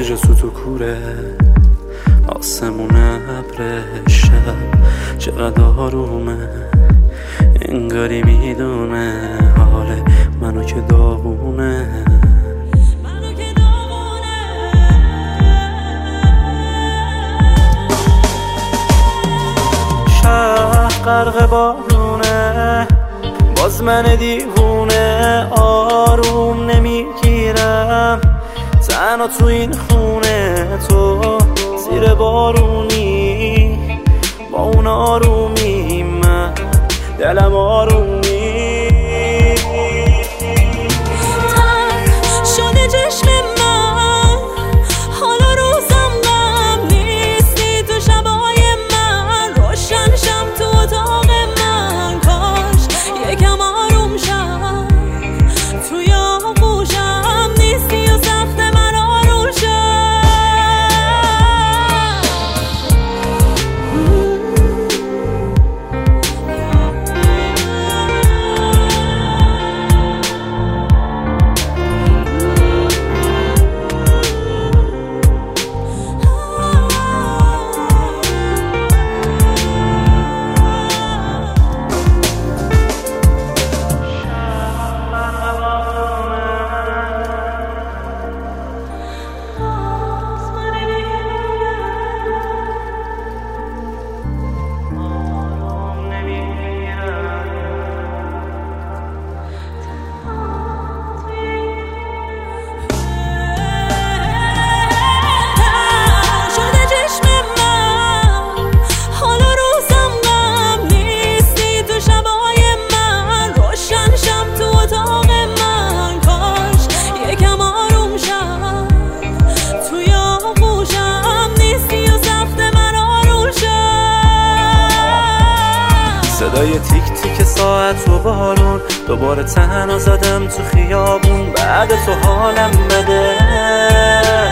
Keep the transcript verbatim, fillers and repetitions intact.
اینجا سوت و کوره آسمون ابر شب چقدر آرومه، انگاری میدونه حال منو که داغونه. شهر غرق بارونه، باز من دیوونه آروم نمیگیرم تنها تو این خونه. تو زیر بارونی با اون آرومی، من دلم آرومی. تر شده چشم من، حالا روزم غم نیستی تو شبای من. روشن شم تو اتاق من، کاش یکم آروم شم. توی آغوشم نیستی و سخت من آروم شم. صدای تیک تیک ساعت و بارون، دوباره تنها زدم تو خیابون. بعد تو حالم بده